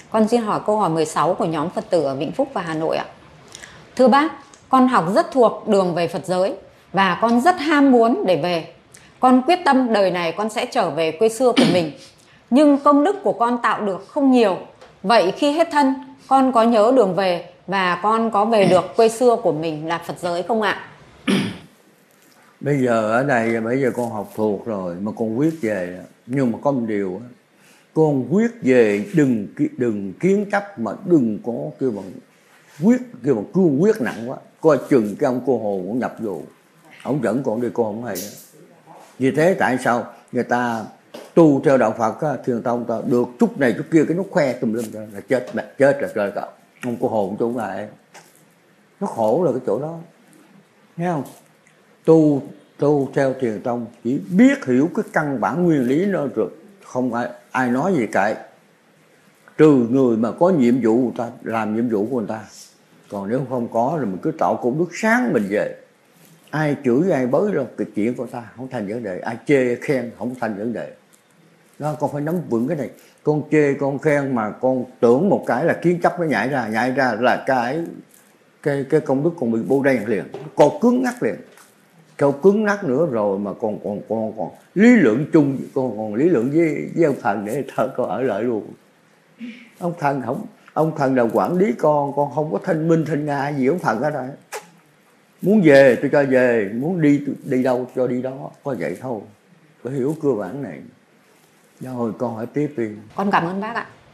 Con xin hỏi câu hỏi 16 của nhóm Phật tử ở Vĩnh Phúc và Hà Nội ạ. Thưa bác, con học rất thuộc đường về Phật giới và con rất ham muốn để về. Con quyết tâm đời này con sẽ trở về quê xưa của mình. Nhưng công đức của con tạo được không nhiều. Vậy khi hết thân, con có nhớ đường về và con có về được quê xưa của mình là Phật giới không ạ? Bây giờ ở đây, bây giờ con học thuộc rồi mà con quyết về. Nhưng mà có một điều, con quyết về đừng kiến chấp, mà đừng có kêu bằng cương quyết nặng quá. Coi chừng cái ông cô hồn cũng nhập vô, ông dẫn con đi con không hay. Vì thế tại sao người ta tu theo đạo Phật á, Thiền Tông ta được chút này chút kia, cái nó khoe tùm lum là chết rồi trời cậu. Ông cô hồn chỗ này nó khổ là cái chỗ đó, thấy không? Tu theo Thiền Tông chỉ biết hiểu cái căn bản nguyên lý nó rồi, không ai nói gì cả, trừ người mà có nhiệm vụ người ta làm nhiệm vụ của người ta. Còn nếu không có rồi mình cứ tạo công đức sáng mình về, ai chửi ai bới đâu, cái chuyện của ta không thành vấn đề, ai chê khen không thành vấn đề. Đó, con phải nắm vững cái này. Con chê con khen mà con tưởng một cái là kiến chấp nó nhảy ra là cái công đức con bị bô đen liền, con cứng ngắc liền. Câu cứng ngắc nữa rồi mà còn lý luận chung, con còn lý luận với ông thần để thợ con ở lại luôn. Ông thần là quản lý con không có thanh minh thanh nga gì ông thần ở đây. Muốn về tôi cho về, muốn đi đâu cho đi đó, có vậy thôi. Phải hiểu cơ bản này. Rồi con hỏi tiếp đi. Con cảm ơn bác ạ.